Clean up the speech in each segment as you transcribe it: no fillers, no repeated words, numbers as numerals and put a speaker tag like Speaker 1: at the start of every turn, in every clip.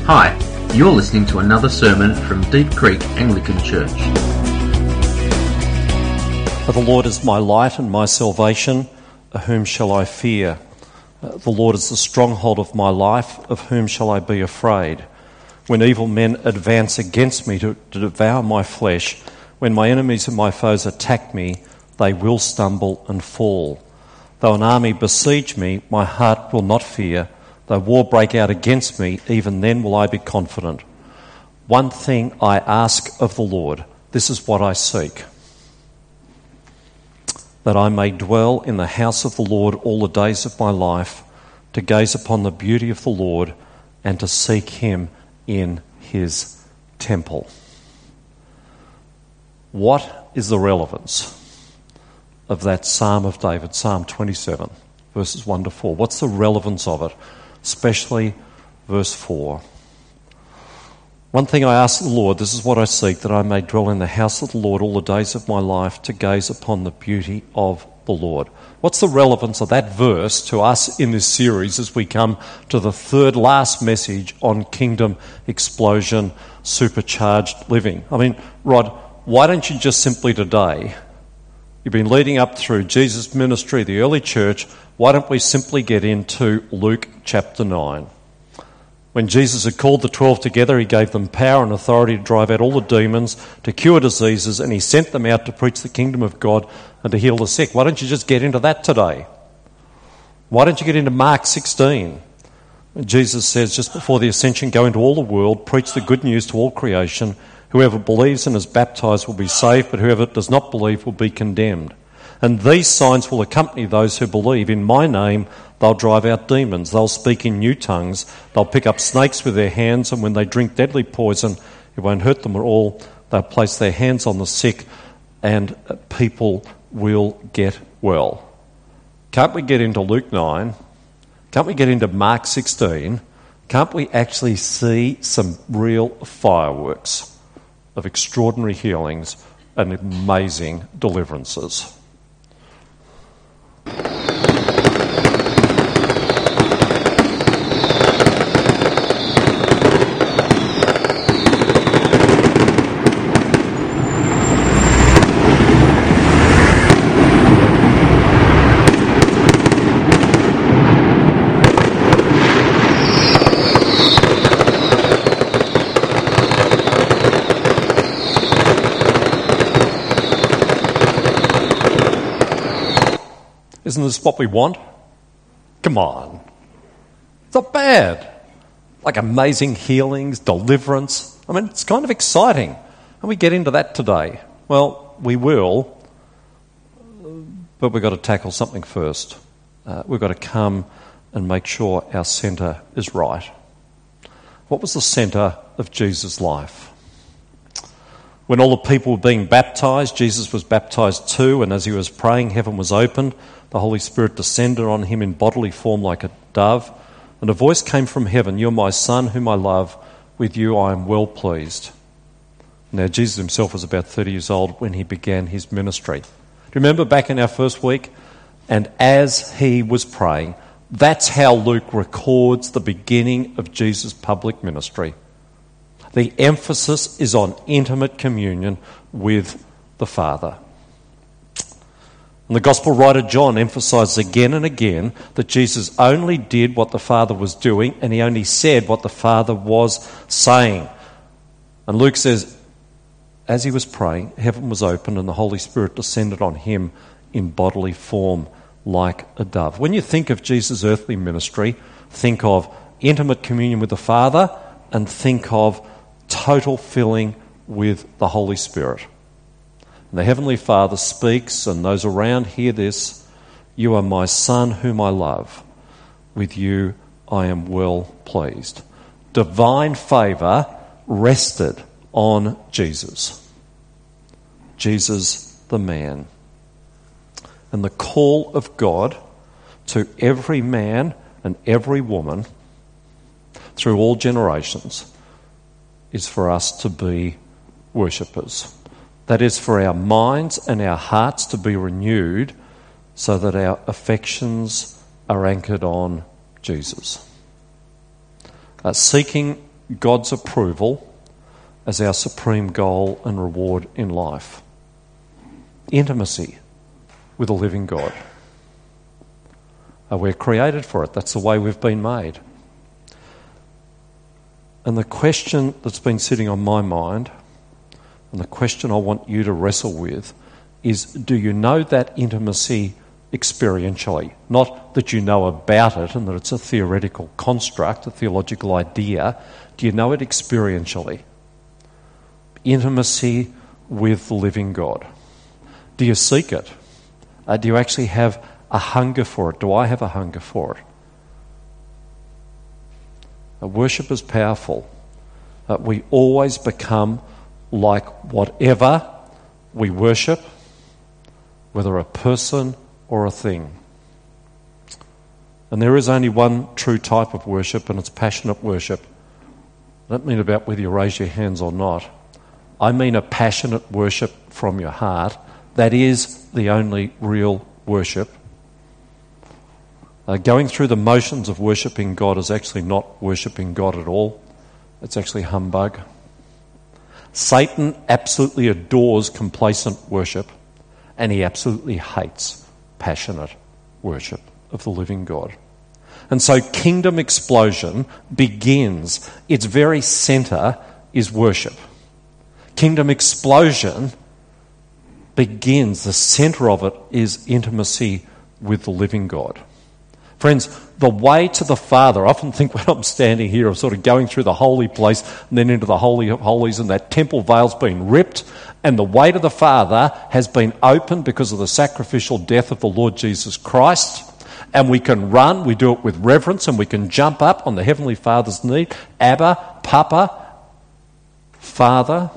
Speaker 1: Hi, you're listening to another sermon from Deep Creek Anglican Church.
Speaker 2: For the Lord is my light and my salvation, whom shall I fear? The Lord is the stronghold of my life, of whom shall I be afraid? When evil men advance against me to devour my flesh, when my enemies and my foes attack me, they will stumble and fall. Though an army besiege me, my heart will not fear. Though war break out against me, even then will I be confident. One thing I ask of the Lord, this is what I seek, that I may dwell in the house of the Lord all the days of my life, to gaze upon the beauty of the Lord and to seek him in his temple. What is the relevance of that Psalm of David, Psalm 27, verses 1 to 4? What's the relevance of it? Especially verse 4. One thing I ask the Lord, this is what I seek, that I may dwell in the house of the Lord all the days of my life, to gaze upon the beauty of the Lord. What's the relevance of that verse to us in this series as we come to the third last message on kingdom explosion, supercharged living? I mean, Rod, why don't you just simply today, you've been leading up through Jesus' ministry, the early church, why don't we simply get into Luke chapter 9? When Jesus had called the 12 together, he gave them power and authority to drive out all the demons, to cure diseases, and he sent them out to preach the kingdom of God and to heal the sick. Why don't you just get into that today? Why don't you get into Mark 16? Jesus says just before the ascension, go into all the world, preach the good news to all creation. Whoever believes and is baptized will be saved, but whoever does not believe will be condemned. And these signs will accompany those who believe. In my name, they'll drive out demons. They'll speak in new tongues. They'll pick up snakes with their hands. And when they drink deadly poison, it won't hurt them at all. They'll place their hands on the sick and people will get well. Can't we get into Luke 9? Can't we get into Mark 16? Can't we actually see some real fireworks of extraordinary healings and amazing deliverances? Isn't this what we want? Come on. It's not bad. Like amazing healings, deliverance. I mean, it's kind of exciting. And we get into that today. Well, we will, but we've got to tackle something first. We've got to come and make sure our centre is right. What was the centre of Jesus' life? When all the people were being baptised, Jesus was baptised too, and as he was praying, heaven was opened. The Holy Spirit descended on him in bodily form like a dove, and a voice came from heaven, "You're my Son, whom I love. With you I am well pleased." Now, Jesus himself was about 30 years old when he began his ministry. Do you remember back in our first week? And as he was praying, that's how Luke records the beginning of Jesus' public ministry. The emphasis is on intimate communion with the Father. And the Gospel writer John emphasises again and again that Jesus only did what the Father was doing, and he only said what the Father was saying. And Luke says, as he was praying, heaven was opened and the Holy Spirit descended on him in bodily form like a dove. When you think of Jesus' earthly ministry, think of intimate communion with the Father and think of total filling with the Holy Spirit. And the Heavenly Father speaks, and those around hear this, "You are my Son whom I love. With you I am well pleased." Divine favour rested on Jesus. Jesus the man. And the call of God to every man and every woman through all generations is for us to be worshippers. That is, for our minds and our hearts to be renewed so that our affections are anchored on Jesus. Seeking God's approval as our supreme goal and reward in life. Intimacy with a living God. We're created for it. That's the way we've been made. And the question that's been sitting on my mind, and the question I want you to wrestle with, is, do you know that intimacy experientially? Not that you know about it and that it's a theoretical construct, a theological idea. Do you know it experientially? Intimacy with the living God. Do you seek it? Do you actually have a hunger for it? Do I have a hunger for it? Worship is powerful. We always become like whatever we worship, whether a person or a thing. And there is only one true type of worship, and it's passionate worship. I don't mean about whether you raise your hands or not. I mean a passionate worship from your heart. That is the only real worship. Going through the motions of worshipping God is actually not worshipping God at all. It's actually humbug. Satan absolutely adores complacent worship, and he absolutely hates passionate worship of the living God. And so kingdom explosion begins, its very centre is worship. Kingdom explosion begins, the centre of it is intimacy with the living God. Friends, the way to the Father, I often think when I'm standing here of sort of going through the holy place and then into the Holy of Holies, and that temple veil's been ripped, and the way to the Father has been opened because of the sacrificial death of the Lord Jesus Christ. And we can run, we do it with reverence, and we can jump up on the Heavenly Father's knee. Abba, Papa, Father.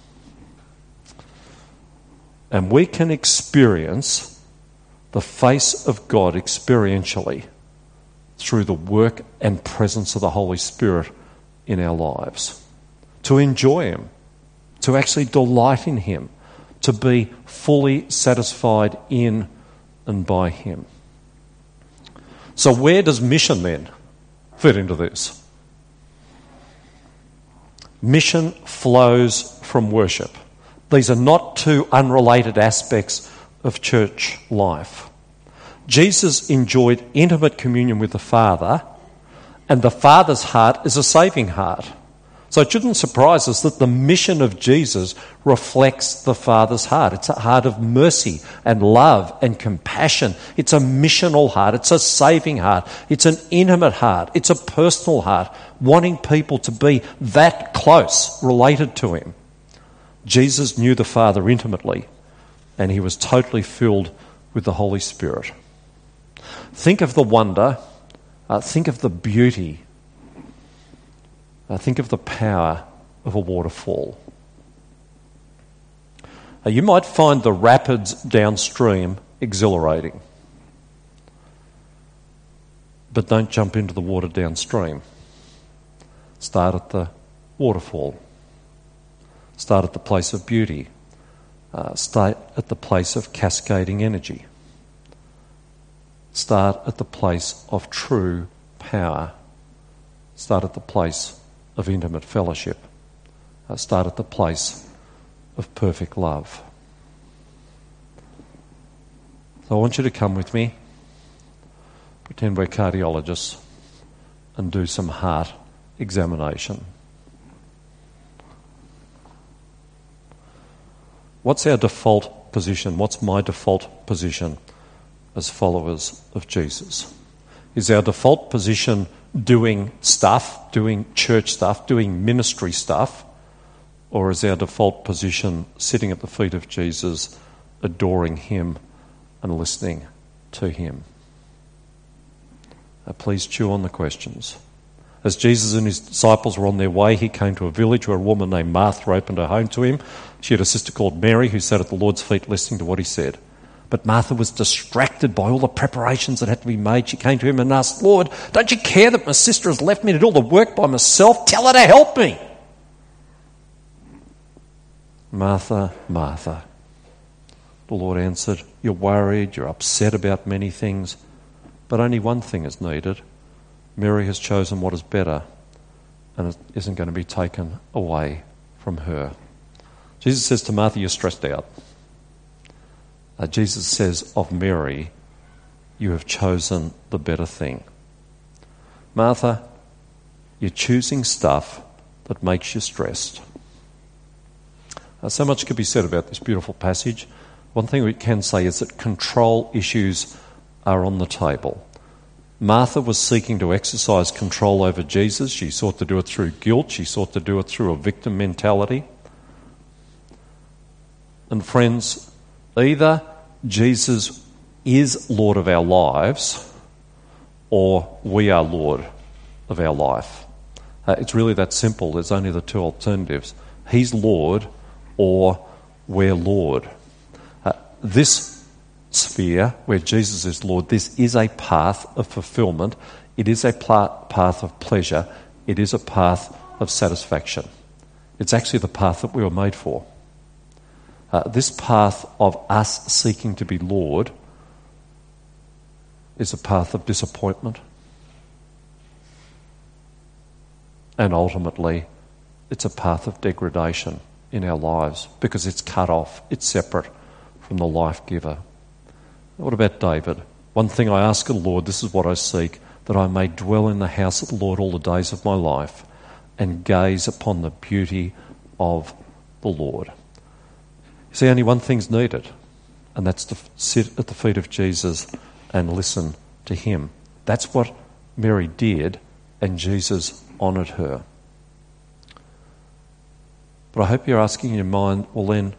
Speaker 2: And we can experience the face of God experientially through the work and presence of the Holy Spirit in our lives. To enjoy Him, to actually delight in Him, to be fully satisfied in and by Him. So where does mission then fit into this? Mission flows from worship. These are not two unrelated aspects of church life. Jesus enjoyed intimate communion with the Father, and the Father's heart is a saving heart. So it shouldn't surprise us that the mission of Jesus reflects the Father's heart. It's a heart of mercy and love and compassion. It's a missional heart. It's a saving heart. It's an intimate heart. It's a personal heart, wanting people to be that close, related to Him. Jesus knew the Father intimately, and He was totally filled with the Holy Spirit. Think of the wonder, think of the beauty, think of the power of a waterfall. You might find the rapids downstream exhilarating, but don't jump into the water downstream. Start at the waterfall. Start at the place of beauty. Start at the place of cascading energy. Start at the place of true power. Start at the place of intimate fellowship. Start at the place of perfect love. So I want you to come with me, pretend we're cardiologists, and do some heart examination. What's our default position? What's my default position as followers of Jesus? Is our default position doing stuff, doing church stuff, doing ministry stuff? Or is our default position sitting at the feet of Jesus, adoring Him and listening to Him? Please chew on the questions. As Jesus and His disciples were on their way, He came to a village where a woman named Martha opened her home to Him. She had a sister called Mary who sat at the Lord's feet listening to what He said. But Martha was distracted by all the preparations that had to be made. She came to Him and asked, "Lord, don't you care that my sister has left me to do all the work by myself? Tell her to help me." "Martha, Martha," the Lord answered, "you're worried, you're upset about many things, but only one thing is needed. Mary has chosen what is better, and it isn't going to be taken away from her. Jesus says to Martha, you're stressed out. Jesus says of Mary, you have chosen the better thing. Martha, you're choosing stuff that makes you stressed. So much could be said about this beautiful passage. One thing we can say is that control issues are on the table. Martha was seeking to exercise control over Jesus. She sought to do it through guilt. She sought to do it through a victim mentality. And friends, either Jesus is Lord of our lives or we are Lord of our life. It's really that simple. There's only the two alternatives. He's Lord or we're Lord. This sphere where Jesus is Lord, this is a path of fulfillment. It is a path of pleasure. It is a path of satisfaction. It's actually the path that we were made for. This path of us seeking to be Lord is a path of disappointment. And ultimately, it's a path of degradation in our lives because it's cut off, it's separate from the life giver. What about David? One thing I ask of the Lord, this is what I seek, that I may dwell in the house of the Lord all the days of my life and gaze upon the beauty of the Lord. You see, only one thing's needed, and that's to sit at the feet of Jesus and listen to him. That's what Mary did, and Jesus honoured her. But I hope you're asking in your mind, well then,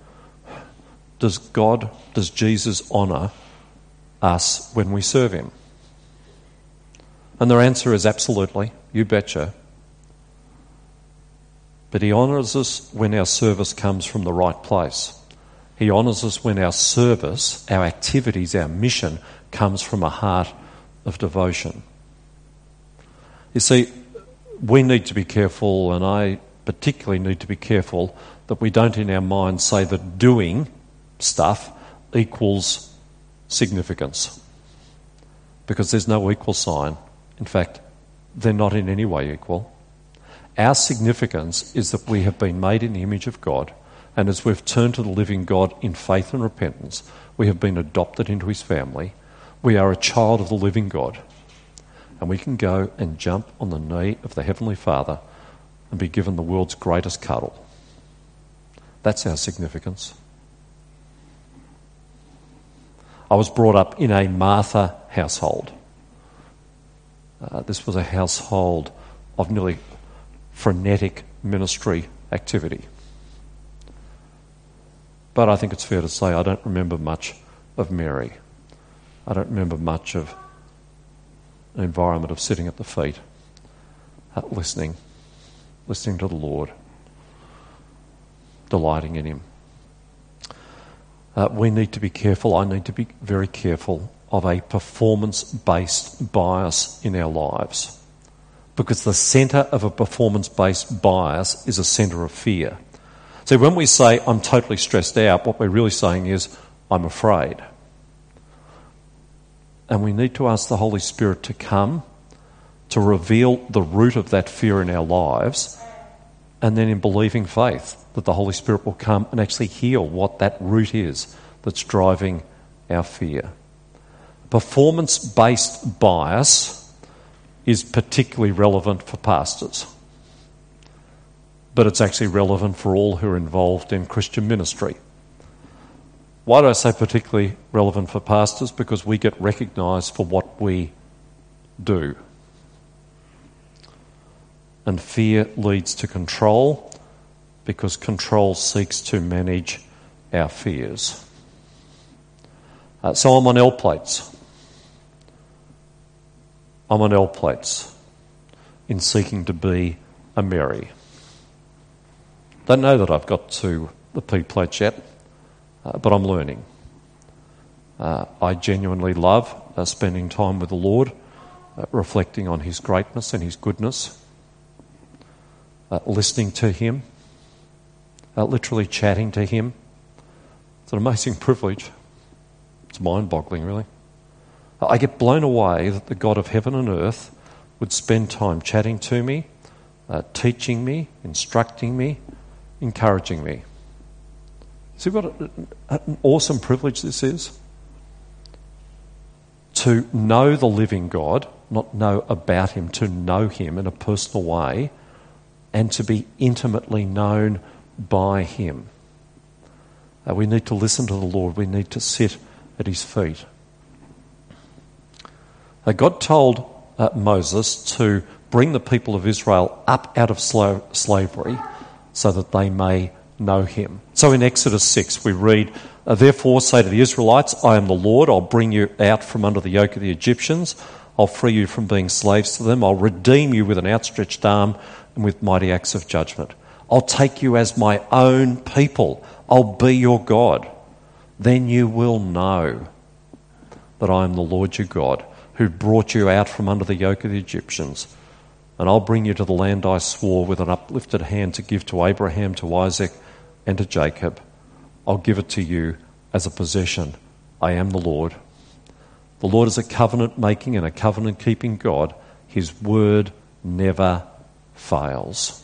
Speaker 2: does Jesus honour us when we serve him? And their answer is absolutely, you betcha. But he honours us when our service comes from the right place. He honours us when our service, our activities, our mission comes from a heart of devotion. You see, we need to be careful, and I particularly need to be careful, that we don't in our minds say that doing stuff equals significance. Because there's no equal sign. In fact, they're not in any way equal. Our significance is that we have been made in the image of God, and as we've turned to the living God in faith and repentance, we have been adopted into his family. We are a child of the living God. And we can go and jump on the knee of the Heavenly Father and be given the world's greatest cuddle. That's our significance. I was brought up in a Martha household. This was a household of nearly frenetic ministry activity. But I think it's fair to say I don't remember much of Mary. I don't remember much of an environment of sitting at the feet, listening to the Lord, delighting in him. We need to be careful, I need to be very careful of a performance-based bias in our lives. Because the centre of a performance-based bias is a centre of fear. So when we say, I'm totally stressed out, what we're really saying is, I'm afraid. And we need to ask the Holy Spirit to come, to reveal the root of that fear in our lives, and then in believing faith that the Holy Spirit will come and actually heal what that root is that's driving our fear. Performance-based bias is particularly relevant for pastors. But it's actually relevant for all who are involved in Christian ministry. Why do I say particularly relevant for pastors? Because we get recognised for what we do. And fear leads to control, because control seeks to manage our fears. So I'm on L plates. I'm on L plates in seeking to be a Mary. Don't know that I've got to the P plates yet, but I'm learning. I genuinely love spending time with the Lord, reflecting on his greatness and his goodness, listening to him, literally chatting to him. It's an amazing privilege. It's mind-boggling, really. I get blown away that the God of heaven and earth would spend time chatting to me, teaching me, instructing me, encouraging me. See what an awesome privilege this is? To know the living God, not know about him, to know him in a personal way, and to be intimately known by him. We need to listen to the Lord. We need to sit at his feet. God told Moses to bring the people of Israel up out of slavery so that they may know him. So in Exodus 6 we read, "Therefore say to the Israelites, I am the Lord. I'll bring you out from under the yoke of the Egyptians. I'll free you from being slaves to them. I'll redeem you with an outstretched arm and with mighty acts of judgment. I'll take you as my own people. I'll be your God. Then you will know that I am the Lord your God, who brought you out from under the yoke of the Egyptians. And I'll bring you to the land I swore with an uplifted hand to give to Abraham, to Isaac, and to Jacob. I'll give it to you as a possession. I am the Lord." The Lord is a covenant-making and a covenant-keeping God. His word never fails.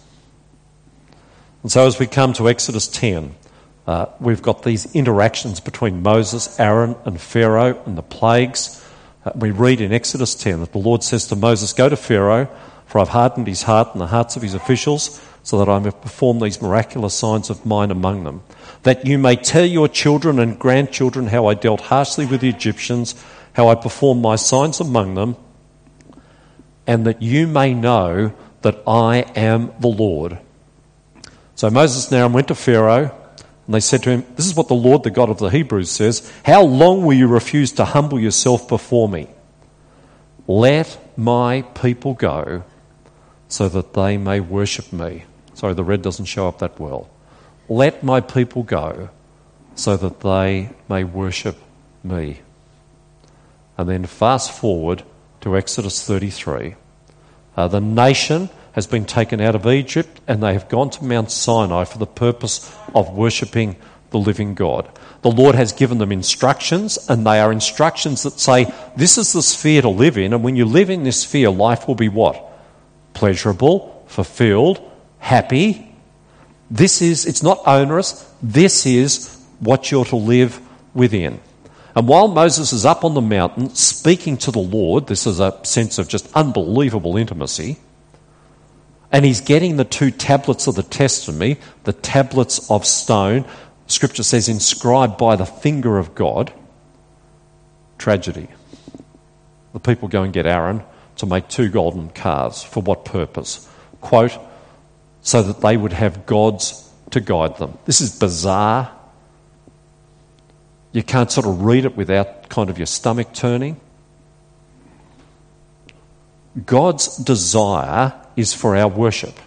Speaker 2: And so as we come to Exodus 10, we've got these interactions between Moses, Aaron, and Pharaoh and the plagues. We read in Exodus 10 that the Lord says to Moses, "Go to Pharaoh, for I've hardened his heart and the hearts of his officials, so that I may perform these miraculous signs of mine among them, that you may tell your children and grandchildren how I dealt harshly with the Egyptians, how I performed my signs among them, and that you may know that I am the Lord." So Moses and Aaron went to Pharaoh, and they said to him, "This is what the Lord, the God of the Hebrews, says. How long will you refuse to humble yourself before me? Let my people go so that they may worship me." Sorry, the red doesn't show up that well. "Let my people go so that they may worship me." And then fast forward to Exodus 33. The nation has been taken out of Egypt and they have gone to Mount Sinai for the purpose of worshipping the living God. The Lord has given them instructions, and they are instructions that say, this is the sphere to live in, and when you live in this sphere, life will be what? Pleasurable, fulfilled, happy. It's not onerous. This is what you're to live within. And while Moses is up on the mountain speaking to the Lord, this is a sense of just unbelievable intimacy, and he's getting the 2 tablets of the testimony, the tablets of stone, Scripture says inscribed by the finger of God. Tragedy. The people go and get Aaron to make 2 golden calves. For what purpose? Quote, so that they would have gods to guide them. This is bizarre. You can't sort of read it without kind of your stomach turning. God's desire is for our worship.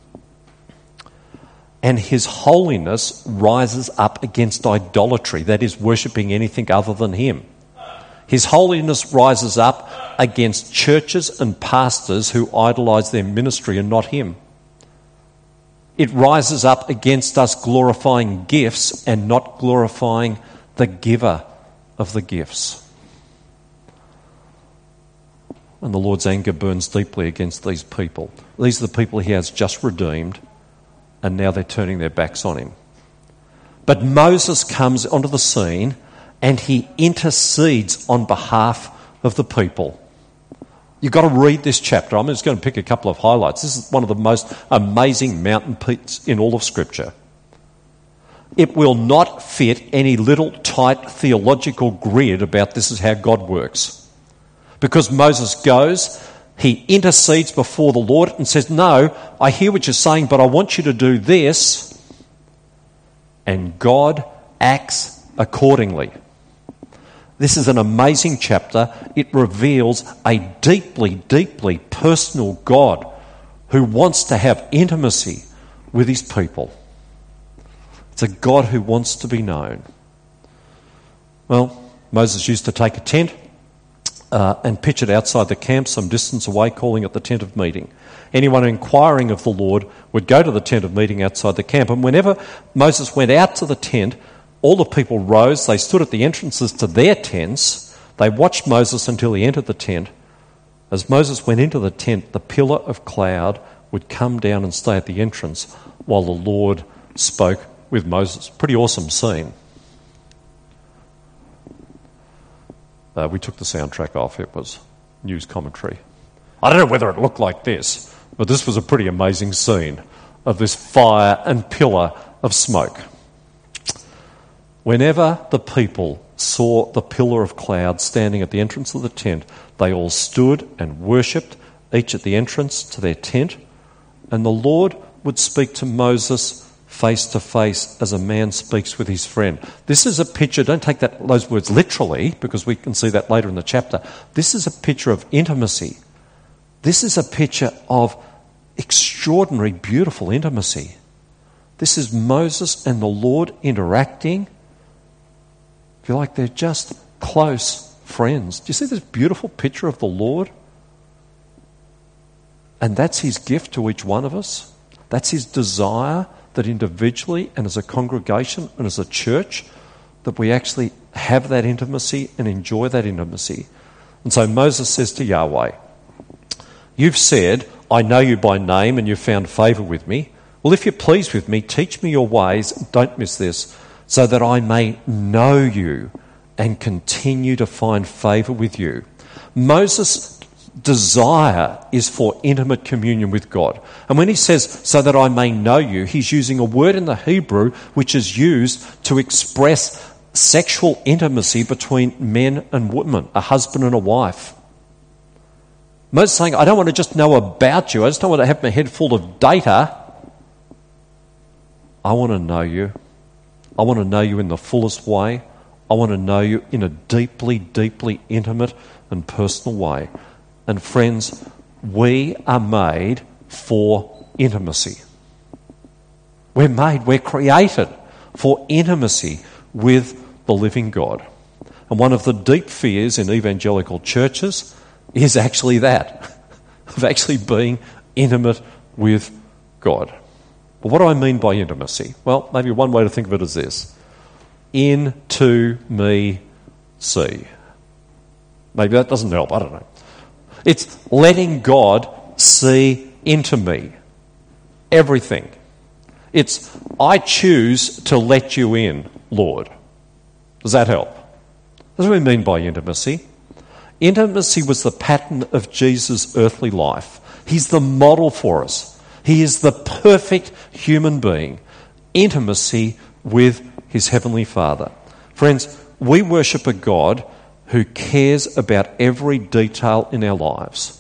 Speaker 2: And his holiness rises up against idolatry, that is, worshipping anything other than him. His holiness rises up against churches and pastors who idolise their ministry and not him. It rises up against us glorifying gifts and not glorifying the giver of the gifts. And the Lord's anger burns deeply against these people. These are the people he has just redeemed, and now they're turning their backs on him. But Moses comes onto the scene and he intercedes on behalf of the people. You've got to read this chapter. I'm just going to pick a couple of highlights. This is one of the most amazing mountain peaks in all of Scripture. It will not fit any little tight theological grid about this is how God works. Because Moses goes, he intercedes before the Lord and says, no, I hear what you're saying, but I want you to do this. And God acts accordingly. This is an amazing chapter. It reveals a deeply, deeply personal God who wants to have intimacy with his people. It's a God who wants to be known. Well, Moses used to take a tent and pitch it outside the camp some distance away, calling it the tent of meeting. Anyone inquiring of the Lord would go to the tent of meeting outside the camp. And whenever Moses went out to the tent, all the people rose. They stood at the entrances to their tents. They watched Moses until he entered the tent. As Moses went into the tent, the pillar of cloud would come down and stay at the entrance while the Lord spoke with Moses. Pretty awesome scene. We took the soundtrack off. It was news commentary. I don't know whether it looked like this, but this was a pretty amazing scene of this fire and pillar of smoke. Whenever the people saw the pillar of cloud standing at the entrance of the tent, they all stood and worshipped, each at the entrance to their tent, and the Lord would speak to Moses face to face as a man speaks with his friend. This is a picture, don't take those words literally, because we can see that later in the chapter. This is a picture of intimacy. This is a picture of extraordinary, beautiful intimacy. This is Moses and the Lord interacting. I feel like they're just close friends. Do you see this beautiful picture of the Lord? And that's his gift to each one of us. That's his desire that individually and as a congregation and as a church that we actually have that intimacy and enjoy that intimacy. And so Moses says to Yahweh, "You've said, I know you by name and you've found favour with me. Well, if you're pleased with me, teach me your ways," don't miss this, "so that I may know you and continue to find favour with you." Moses' desire is for intimate communion with God. And when he says, "so that I may know you," he's using a word in the Hebrew which is used to express sexual intimacy between men and women, a husband and a wife. Moses is saying, I don't want to just know about you. I just don't want to have my head full of data. I want to know you. I want to know you in the fullest way. I want to know you in a deeply, deeply intimate and personal way. And friends, we are made for intimacy. We're created for intimacy with the living God. And one of the deep fears in evangelical churches is actually that, of actually being intimate with God. But what do I mean by intimacy? Well, maybe one way to think of it is this. Into me see. Maybe that doesn't help, I don't know. It's letting God see into me. Everything. It's, I choose to let you in, Lord. Does that help? That's what we mean by intimacy. Intimacy was the pattern of Jesus' earthly life. He's the model for us. He is the perfect human being. Intimacy with his heavenly Father. Friends, we worship a God who cares about every detail in our lives.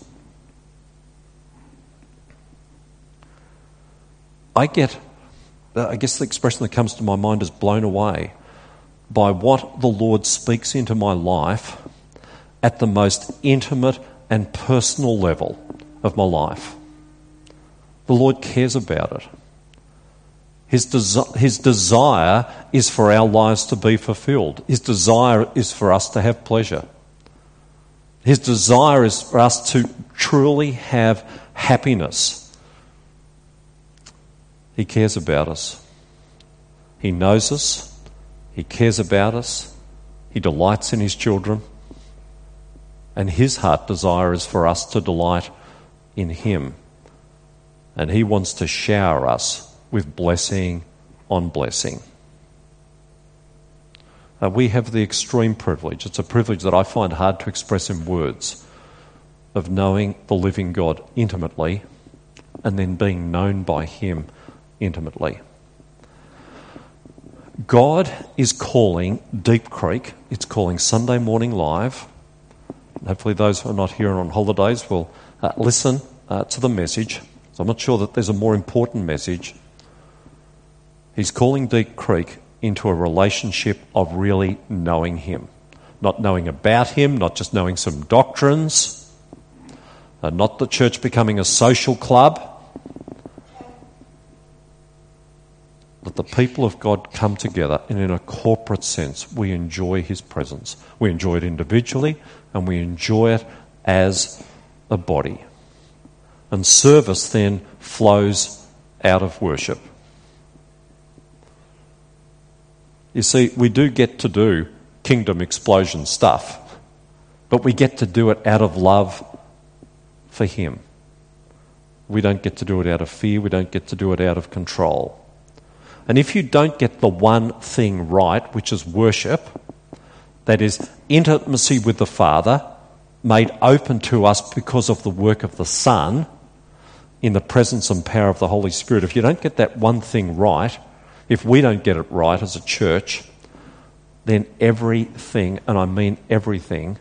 Speaker 2: I guess the expression that comes to my mind is blown away by what the Lord speaks into my life at the most intimate and personal level of my life. The Lord cares about it. His desire is for our lives to be fulfilled. His desire is for us to have pleasure. His desire is for us to truly have happiness. He cares about us. He knows us. He cares about us. He delights in his children. And his heart desire is for us to delight in him. And he wants to shower us with blessing on blessing. We have the extreme privilege, it's a privilege that I find hard to express in words, of knowing the living God intimately and then being known by him intimately. God is calling Deep Creek, it's calling Sunday Morning Live. Hopefully those who are not here on holidays will listen to the message. So I'm not sure that there's a more important message. He's calling Deep Creek into a relationship of really knowing him. Not knowing about him, not just knowing some doctrines, not the church becoming a social club. That the people of God come together and in a corporate sense we enjoy his presence. We enjoy it individually and we enjoy it as a body. And service then flows out of worship. You see, we do get to do kingdom explosion stuff, but we get to do it out of love for him. We don't get to do it out of fear. We don't get to do it out of control. And if you don't get the one thing right, which is worship, that is intimacy with the Father, made open to us because of the work of the Son, in the presence and power of the Holy Spirit, if you don't get that one thing right, if we don't get it right as a church, then everything, and I mean everything,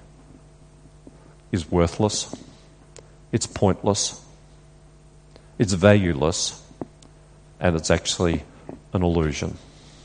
Speaker 2: is worthless. It's pointless. It's valueless. And it's actually an illusion.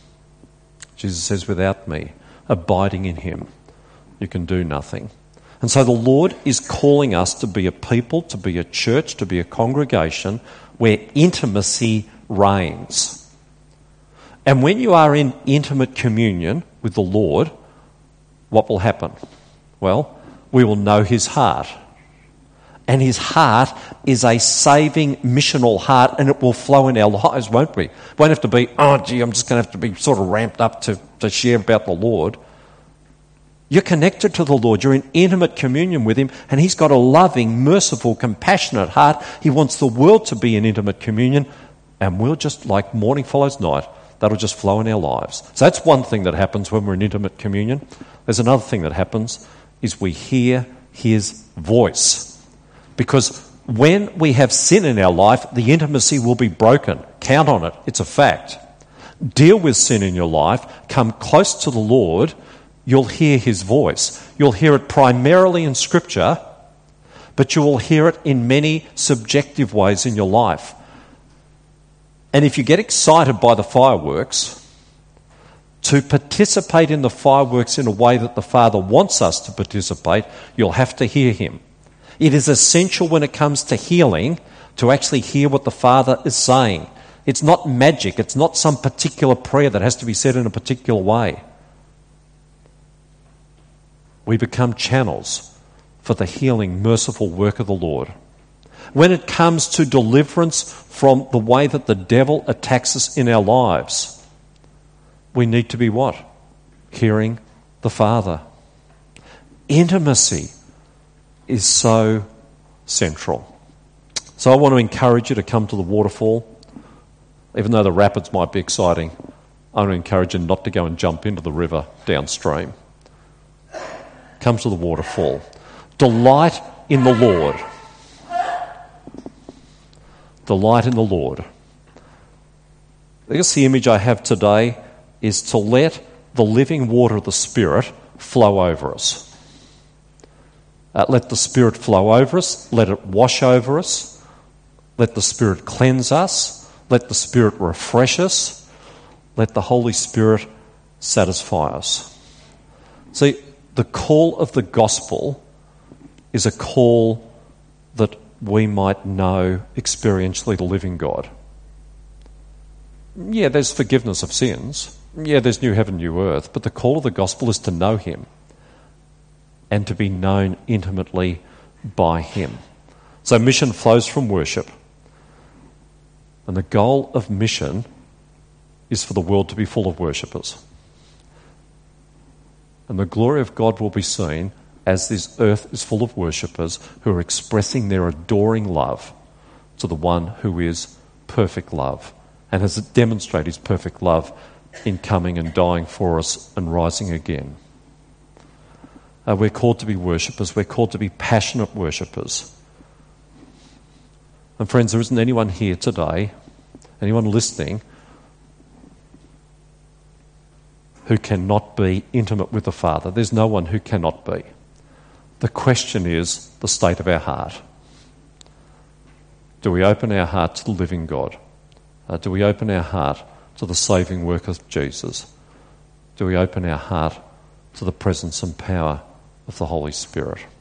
Speaker 2: Jesus says, without me, abiding in him, you can do nothing. And so the Lord is calling us to be a people, to be a church, to be a congregation where intimacy reigns. And when you are in intimate communion with the Lord, what will happen? Well, we will know his heart. And his heart is a saving, missional heart, and it will flow in our lives, won't we? It won't have to be, I'm just going to have to be sort of ramped up to share about the Lord. You're connected to the Lord. You're in intimate communion with him, and he's got a loving, merciful, compassionate heart. He wants the world to be in intimate communion, and we'll just, like morning follows night, that'll just flow in our lives. So that's one thing that happens when we're in intimate communion. There's another thing that happens, is we hear his voice. Because when we have sin in our life, the intimacy will be broken. Count on it. It's a fact. Deal with sin in your life. Come close to the Lord. You'll hear his voice. You'll hear it primarily in Scripture, but you will hear it in many subjective ways in your life. And if you get excited by the fireworks, to participate in the fireworks in a way that the Father wants us to participate, you'll have to hear him. It is essential when it comes to healing to actually hear what the Father is saying. It's not magic. It's not some particular prayer that has to be said in a particular way. We become channels for the healing, merciful work of the Lord. When it comes to deliverance from the way that the devil attacks us in our lives, we need to be what? Hearing the Father. Intimacy is so central. So I want to encourage you to come to the waterfall. Even though the rapids might be exciting, I want to encourage you not to go and jump into the river downstream. Come to the waterfall. Delight in the Lord. Delight in the Lord. I guess the image I have today is to let the living water of the Spirit flow over us. Let the Spirit flow over us. Let it wash over us. Let the Spirit cleanse us. Let the Spirit refresh us. Let the Holy Spirit satisfy us. See, the call of the gospel is a call that we might know experientially the living God. Yeah, there's forgiveness of sins. Yeah, there's new heaven, new earth. But the call of the gospel is to know him and to be known intimately by him. So mission flows from worship. And the goal of mission is for the world to be full of worshippers. And the glory of God will be seen as this earth is full of worshippers who are expressing their adoring love to the one who is perfect love and has demonstrated his perfect love in coming and dying for us and rising again. We're called to be worshippers. We're called to be passionate worshippers. And friends, there isn't anyone here today, anyone listening, who cannot be intimate with the Father. There's no one who cannot be. The question is the state of our heart. Do we open our heart to the living God? Do we open our heart to the saving work of Jesus? Do we open our heart to the presence and power of the Holy Spirit?